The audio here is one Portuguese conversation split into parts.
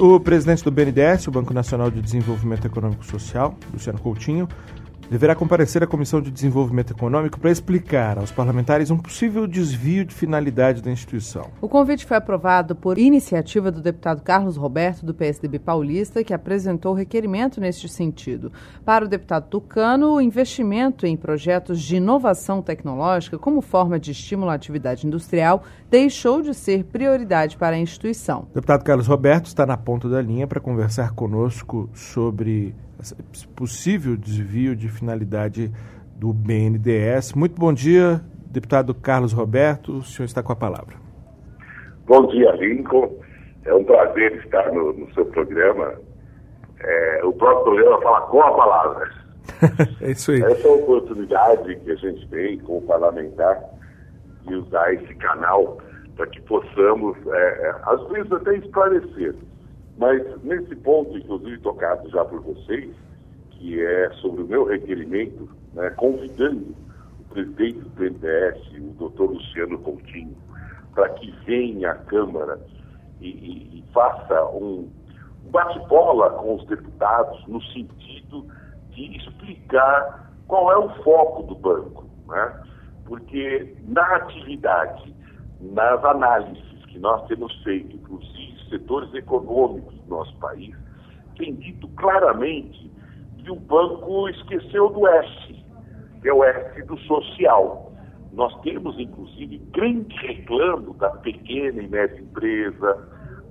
O presidente do BNDES, o Banco Nacional de Desenvolvimento Econômico e Social, Luciano Coutinho, deverá comparecer à Comissão de Desenvolvimento Econômico para explicar aos parlamentares um possível desvio de finalidade da instituição. O convite foi aprovado por iniciativa do deputado Carlos Roberto, do PSDB paulista, que apresentou o requerimento neste sentido. Para o deputado tucano, o investimento em projetos de inovação tecnológica como forma de estímulo à atividade industrial deixou de ser prioridade para a instituição. O deputado Carlos Roberto está na ponta da linha para conversar conosco sobre possível desvio de finalidade do BNDES. Muito bom dia, deputado Carlos Roberto, o senhor está com a palavra. Bom dia, Lincoln. É um prazer estar no seu programa. O próprio programa fala com a palavra. É isso aí. Essa oportunidade que a gente tem como parlamentar de usar esse canal para que possamos, às vezes, até esclarecer. Mas nesse ponto, inclusive tocado já por vocês, que é sobre o meu requerimento, né, convidando o presidente do BNDES, o doutor Luciano Coutinho, para que venha à Câmara e faça um bate-bola com os deputados no sentido de explicar qual é o foco do banco, né? Porque na atividade, nas análises que nós temos feito, inclusive setores econômicos do nosso país, tem dito claramente que o banco esqueceu do S, que é o S do social. Nós temos, inclusive, grande reclamo da pequena e média empresa,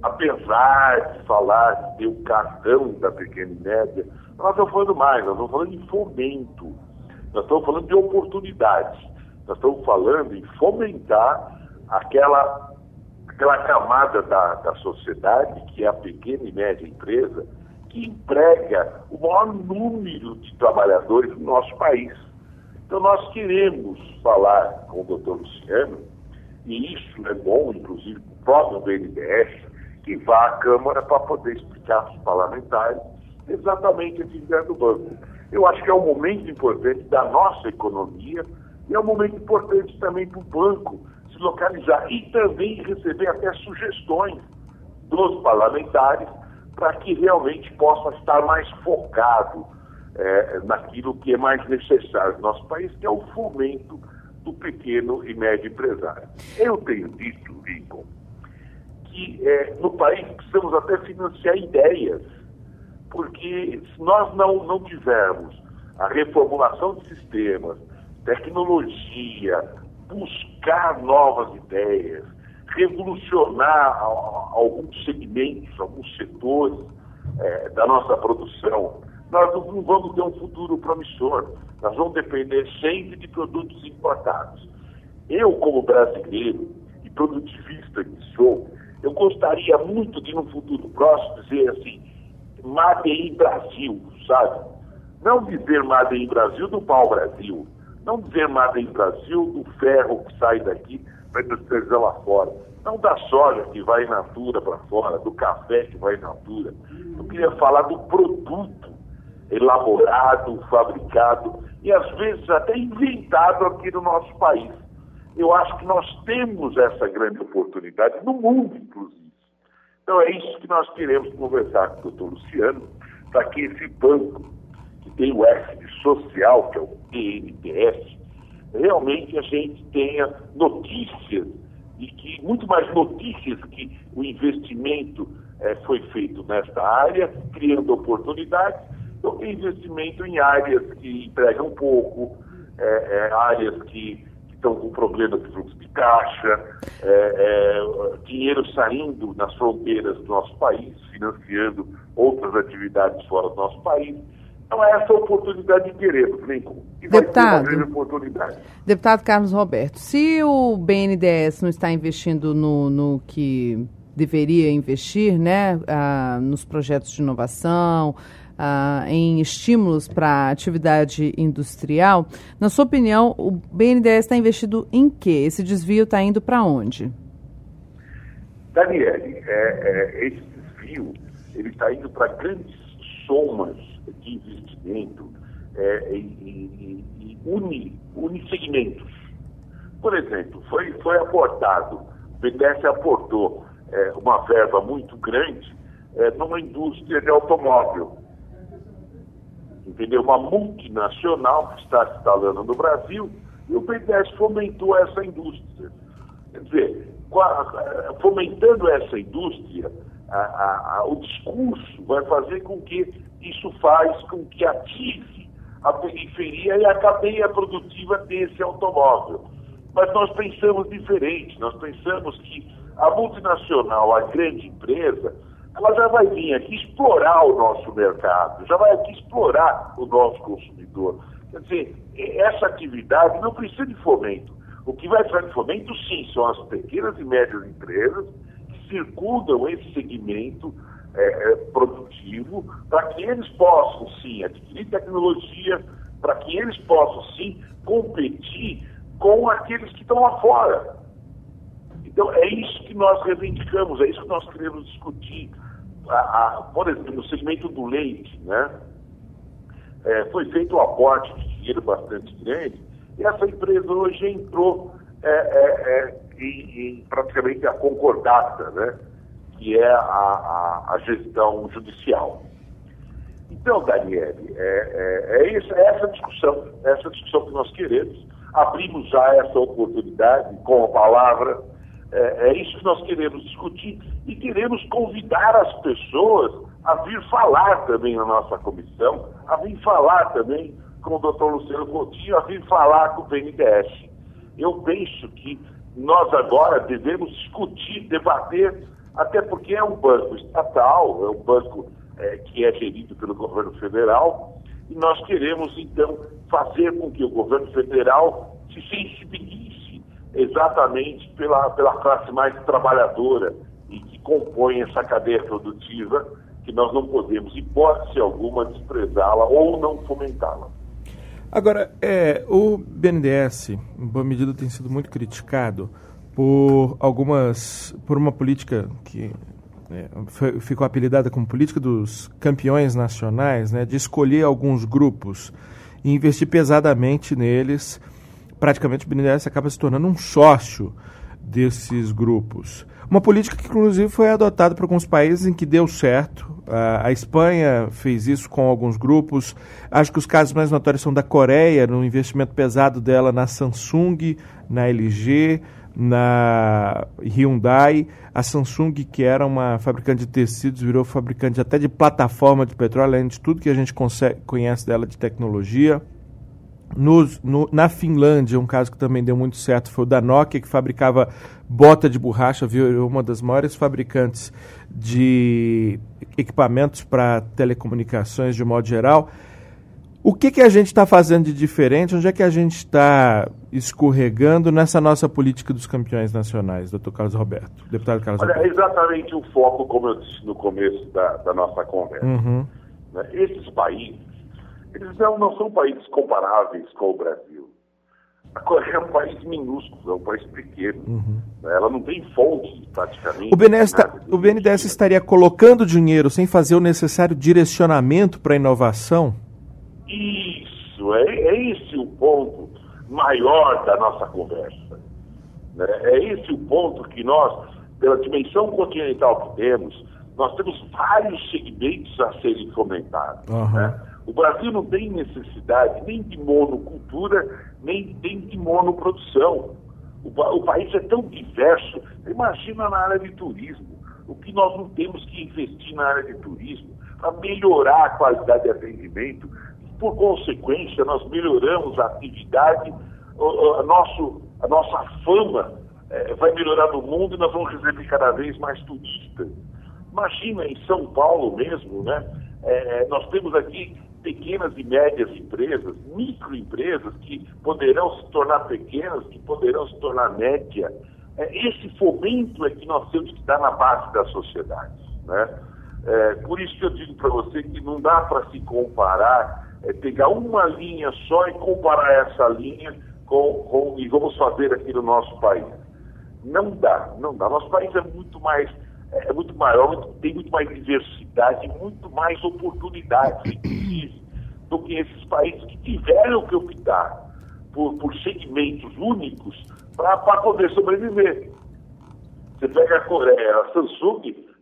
apesar de falar de ter o cartão da pequena e média, nós estamos falando mais, nós estamos falando de fomento, nós estamos falando de oportunidades, nós estamos falando em fomentar aquela camada da sociedade, que é a pequena e média empresa, que emprega o maior número de trabalhadores no nosso país. Então nós queremos falar com o doutor Luciano, e isso é bom, inclusive, para o próprio BNDES, que vá à Câmara para poder explicar para os parlamentares exatamente a atividade do banco. Eu acho que é um momento importante da nossa economia e é um momento importante também para o banco se localizar e também receber até sugestões dos parlamentares para que realmente possa estar mais focado naquilo que é mais necessário no nosso país, que é o fomento do pequeno e médio empresário. Eu tenho dito, Lincoln, que no país precisamos até financiar ideias, porque se nós não tivermos a reformulação de sistemas, tecnologia, buscar novas ideias, revolucionar alguns segmentos, alguns setores da nossa produção, nós não vamos ter um futuro promissor. Nós vamos depender sempre de produtos importados. Eu, como brasileiro e produtivista que sou, eu gostaria muito de, no futuro próximo, dizer assim, Made in Brasil, sabe? Não dizer Made in Brasil do pau-brasil. Não dizer Made in Brasil do ferro que sai daqui para industrializar lá fora. Não da soja que vai in natura para fora, do café que vai in natura. Eu queria falar do produto elaborado, fabricado e às vezes até inventado aqui no nosso país. Eu acho que nós temos essa grande oportunidade no mundo, inclusive. Então é isso que nós queremos conversar com o doutor Luciano, para que esse banco, que tem o S de social, que é o BNDES, realmente a gente tenha notícias, e que muito mais notícias que o investimento foi feito nesta área, criando oportunidades, do que investimento em áreas que empregam pouco, áreas que estão com problema de fluxo de caixa, dinheiro saindo nas fronteiras do nosso país, financiando outras atividades fora do nosso país. Então, essa oportunidade de queremos, Lincoln. E vai ser uma grande oportunidade. Deputado Carlos Roberto, se o BNDES não está investindo no que deveria investir, né, nos projetos de inovação, em estímulos para a atividade industrial, na sua opinião, o BNDES está investido em quê? Esse desvio está indo para onde? Daniele, esse desvio ele está indo para grandes somas de investimento e unissegmentos. Por exemplo, foi aportado, o BNDES aportou uma verba muito grande numa indústria de automóvel. Entendeu? Uma multinacional que está se instalando no Brasil, e o BNDES fomentou essa indústria. Quer dizer, fomentando essa indústria, o discurso vai fazer com que isso faz com que ative a periferia e a cadeia produtiva desse automóvel. Mas nós pensamos diferente, nós pensamos que a multinacional, a grande empresa, ela já vai vir aqui explorar o nosso mercado, já vai aqui explorar o nosso consumidor. Quer dizer, essa atividade não precisa de fomento. O que vai precisar de fomento, sim, são as pequenas e médias empresas que circundam esse segmento produtivo, para que eles possam, sim, adquirir tecnologia, para que eles possam, sim, competir com aqueles que estão lá fora. Então, é isso que nós reivindicamos, é isso que nós queremos discutir. Por exemplo, no segmento do leite, né, foi feito um aporte de dinheiro bastante grande, e essa empresa hoje entrou em praticamente a concordata, né, que é a gestão judicial. Então, Daniele, essa discussão que nós queremos. Abrimos já essa oportunidade com a palavra. É isso que nós queremos discutir e queremos convidar as pessoas a vir falar também na nossa comissão, a vir falar também com o doutor Luciano Coutinho, a vir falar com o BNDES. Eu penso que nós agora devemos discutir, debater, até porque é um banco estatal, é um banco que é gerido pelo governo federal, e nós queremos, então, fazer com que o governo federal se sensibilize exatamente pela classe mais trabalhadora e que compõe essa cadeia produtiva, que nós não podemos, hipótese alguma, desprezá-la ou não fomentá-la. Agora, o BNDES, em boa medida, tem sido muito criticado por uma política que ficou apelidada como política dos campeões nacionais, né, de escolher alguns grupos e investir pesadamente neles. Praticamente o BNDES acaba se tornando um sócio desses grupos. Uma política que, inclusive, foi adotada por alguns países em que deu certo. A Espanha fez isso com alguns grupos. Acho que os casos mais notórios são da Coreia, no investimento pesado dela na Samsung, na LG, na Hyundai. A Samsung, que era uma fabricante de tecidos, virou fabricante até de plataforma de petróleo, além de tudo que a gente conhece dela de tecnologia. Na Finlândia, um caso que também deu muito certo foi o da Nokia, que fabricava bota de borracha, virou uma das maiores fabricantes de equipamentos para telecomunicações de modo geral. O que a gente está fazendo de diferente? Onde é que a gente está escorregando nessa nossa política dos campeões nacionais, doutor Carlos Roberto, deputado Carlos Roberto? É exatamente o foco, como eu disse no começo da nossa conversa. Uhum. Esses países, eles não são países comparáveis com o Brasil. A Coreia é um país minúsculo, é um país pequeno. Uhum. Ela não tem fonte, praticamente. O BNDES estaria colocando dinheiro sem fazer o necessário direcionamento para a inovação? Isso, é esse o ponto maior da nossa conversa. Né? É esse o ponto que nós, pela dimensão continental que temos, nós temos vários segmentos a serem fomentados. Uhum. Né? O Brasil não tem necessidade nem de monocultura, nem de monoprodução. O país é tão diverso. Imagina na área de turismo. O que nós não temos que investir na área de turismo para melhorar a qualidade de atendimento. Por consequência, nós melhoramos a atividade, a nossa fama vai melhorar no mundo e nós vamos receber cada vez mais turistas. Imagina em São Paulo mesmo, né? Nós temos aqui pequenas e médias empresas, microempresas que poderão se tornar pequenas, que poderão se tornar média. Esse fomento é que nós temos que dar na base da sociedade, né? Por isso que eu digo para você que não dá para se comparar, pegar uma linha só e comparar essa linha e vamos fazer aqui no nosso país. Não dá. Nosso país é muito maior, tem muito mais diversidade, muito mais oportunidades, inclusive, do que esses países que tiveram que optar por segmentos únicos para poder sobreviver. Você pega a Coreia, a Samsung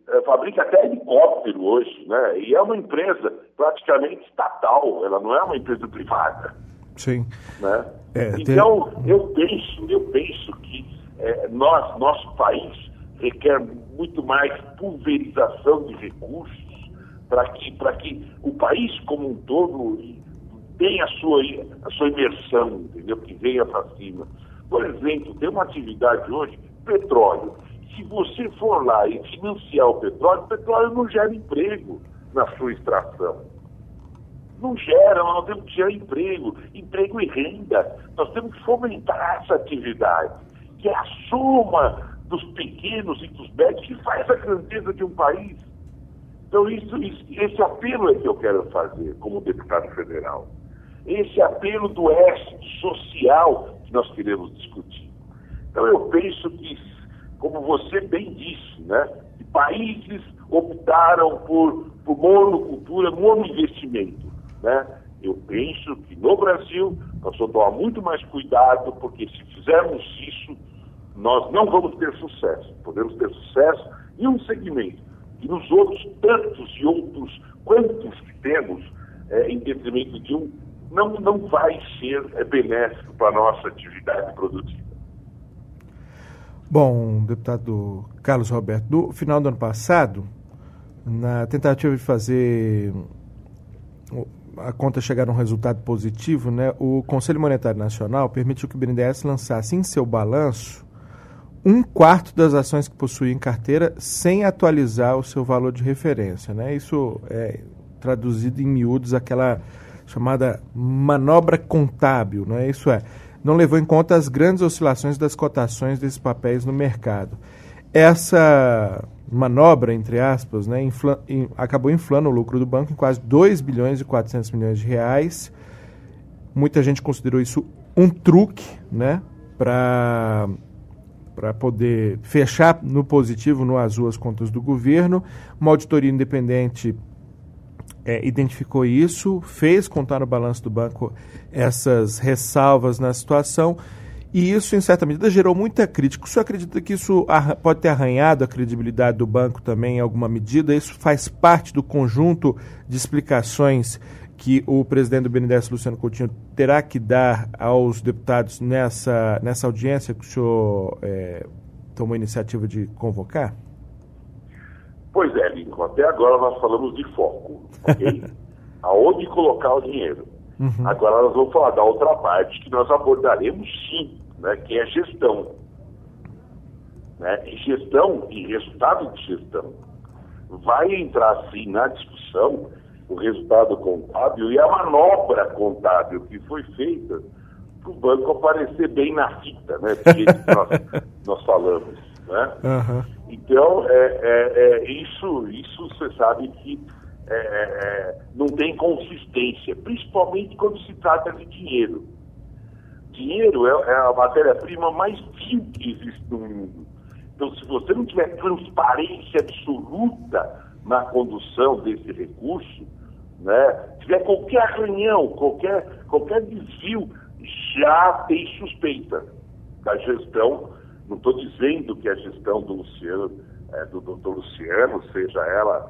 fabrica até helicóptero hoje, né? E é uma empresa praticamente estatal, ela não é uma empresa privada. Sim. Né? Então, eu penso que nosso país requer muito mais pulverização de recursos para que o país como um todo tenha a sua imersão, entendeu? Que venha para cima. Por exemplo, tem uma atividade hoje, petróleo. Se você for lá e financiar o petróleo não gera emprego na sua extração. Não gera, nós temos que gerar emprego e renda. Nós temos que fomentar essa atividade, que é a soma dos pequenos e dos médios que faz a grandeza de um país. Então, esse apelo é que eu quero fazer como deputado federal. Esse apelo do Oeste social que nós queremos discutir. Então, eu penso que, como você bem disse, né, que países optaram por monocultura, monoinvestimento, né? Eu penso que no Brasil nós vamos tomar muito mais cuidado, porque se fizermos isso, nós não vamos ter sucesso. Podemos ter sucesso em um segmento, e nos outros tantos e outros quantos que temos, em detrimento de um, não vai ser benéfico para a nossa atividade produtiva. Bom, deputado Carlos Roberto, no final do ano passado, na tentativa de fazer a conta chegar a um resultado positivo, né, o Conselho Monetário Nacional permitiu que o BNDES lançasse em seu balanço 1/4 das ações que possuía em carteira sem atualizar o seu valor de referência, né? Isso é traduzido em miúdos aquela chamada manobra contábil, né? Isso é, não levou em conta as grandes oscilações das cotações desses papéis no mercado. Essa manobra, entre aspas, né, acabou inflando o lucro do banco em quase 2 bilhões e 400 milhões de reais. Muita gente considerou isso um truque, né, para poder fechar no positivo, no azul, as contas do governo. Uma auditoria independente identificou isso, fez contar no balanço do banco essas ressalvas na situação, e isso, em certa medida, gerou muita crítica. O senhor acredita que isso pode ter arranhado a credibilidade do banco também em alguma medida? Isso faz parte do conjunto de explicações que o presidente do BNDES, Luciano Coutinho, terá que dar aos deputados nessa audiência que o senhor tomou a iniciativa de convocar? Pois é, Lincoln, até agora nós falamos de foco, ok? Aonde colocar o dinheiro. Uhum. Agora nós vamos falar da outra parte que nós abordaremos sim, né, que é gestão. Né? E gestão e resultado de gestão. Vai entrar sim na discussão o resultado contábil e a manobra contábil que foi feita para o banco aparecer bem na fita, né? Porque nós falamos, né? Uhum. Então, isso você sabe que não tem consistência, principalmente quando se trata de dinheiro. Dinheiro é a matéria-prima mais vil que existe no mundo. Então, se você não tiver transparência absoluta na condução desse recurso, né, tiver qualquer arranhão, qualquer desvio, já tem suspeita da gestão. Não estou dizendo que a gestão do Luciano, do doutor Luciano, seja ela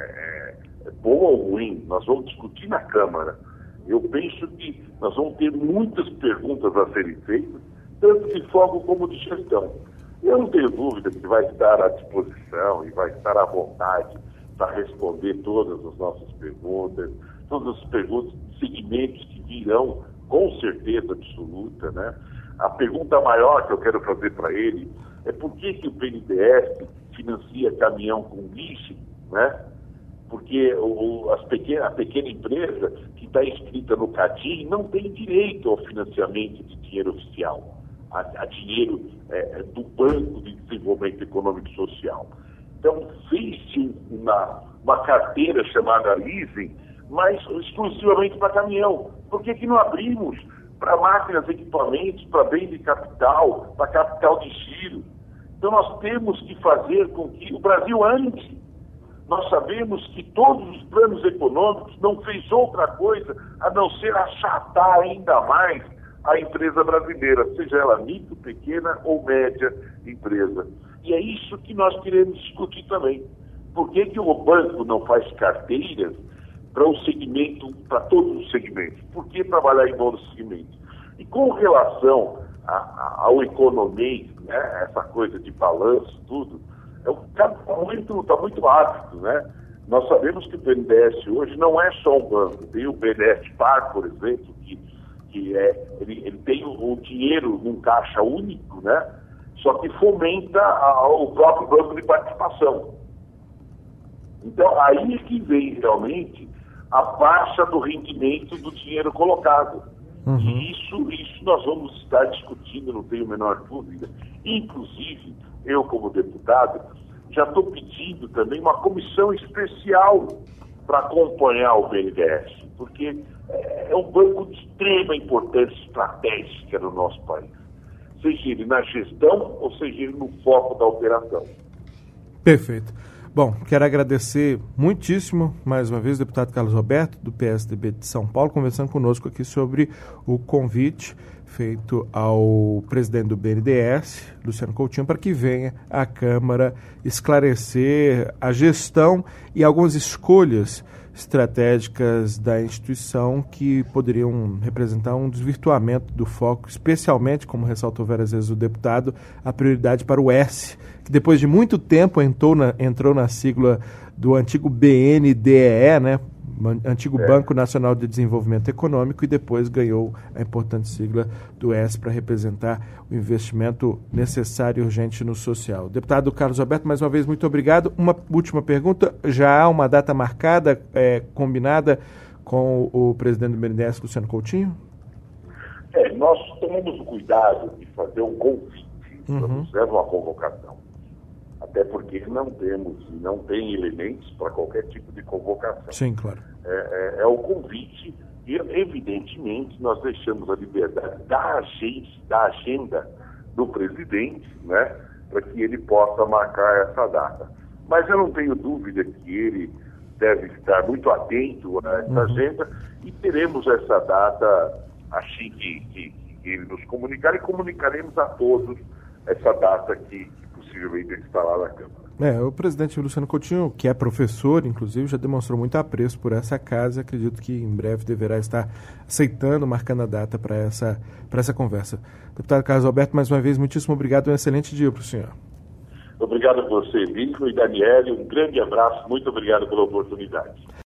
boa ou ruim. Nós vamos discutir na Câmara. Eu penso que nós vamos ter muitas perguntas a serem feitas, tanto de foco como de gestão. Eu não tenho dúvida que vai estar à disposição e vai estar à vontade para responder todas as nossas perguntas, todas as perguntas de segmentos que virão com certeza absoluta, né? A pergunta maior que eu quero fazer para ele é por que o BNDES financia caminhão com leasing, né? Porque a pequena empresa que está inscrita no CADIM não tem direito ao financiamento de dinheiro oficial, a dinheiro do Banco de Desenvolvimento Econômico e Social. Então, fez-se uma carteira chamada leasing, mas exclusivamente para caminhão. Por que não abrimos para máquinas, equipamentos, para bem de capital, para capital de giro? Então, nós temos que fazer com que o Brasil ande. Nós sabemos que todos os planos econômicos não fez outra coisa a não ser achatar ainda mais a empresa brasileira, seja ela micro, pequena ou média empresa. E é isso que nós queremos discutir também. Por que o banco não faz carteiras para um segmento, para todos os segmentos? Por que trabalhar em todos os segmentos? E com relação ao economês, né, essa coisa de balanço, tudo, está muito ávido, né? Nós sabemos que o BNDES hoje não é só um banco. Tem o BNDES Par, por exemplo, ele tem o dinheiro num caixa único, né? Só que fomenta o próprio banco de participação. Então, aí é que vem realmente a baixa do rendimento do dinheiro colocado. E isso nós vamos estar discutindo, não tenho a menor dúvida. Inclusive, eu como deputado, já estou pedindo também uma comissão especial para acompanhar o BNDES, porque é um banco de extrema importância estratégica no nosso país, seja ele na gestão ou seja ele no foco da operação. Perfeito. Bom, quero agradecer muitíssimo, mais uma vez, o deputado Carlos Roberto, do PSDB de São Paulo, conversando conosco aqui sobre o convite feito ao presidente do BNDES, Luciano Coutinho, para que venha à Câmara esclarecer a gestão e algumas escolhas estratégicas da instituição que poderiam representar um desvirtuamento do foco, especialmente, como ressaltou várias vezes o deputado, a prioridade para o S, que depois de muito tempo entrou na sigla do antigo BNDEE, né? Antigo Banco Nacional de Desenvolvimento Econômico, e depois ganhou a importante sigla do S para representar o investimento necessário e urgente no social. Deputado Carlos Roberto, mais uma vez, muito obrigado. Uma última pergunta, já há uma data marcada, combinada com o presidente do BNDES, Luciano Coutinho? Nós tomamos o cuidado de fazer um convite, não uma convocação. Até porque não tem elementos para qualquer tipo de convocação. Sim, claro. É o convite e, evidentemente, nós deixamos a liberdade da agenda do presidente, né, para que ele possa marcar essa data. Mas eu não tenho dúvida que ele deve estar muito atento a essa agenda e teremos essa data assim que ele nos comunicar, e comunicaremos a todos essa data que possivelmente está lá na Câmara. O presidente Luciano Coutinho, que é professor, inclusive, já demonstrou muito apreço por essa casa. Acredito que em breve deverá estar aceitando, marcando a data para essa conversa. Deputado Carlos Alberto, mais uma vez, muitíssimo obrigado. Um excelente dia para o senhor. Obrigado a você, Lincoln e Daniele. Um grande abraço. Muito obrigado pela oportunidade.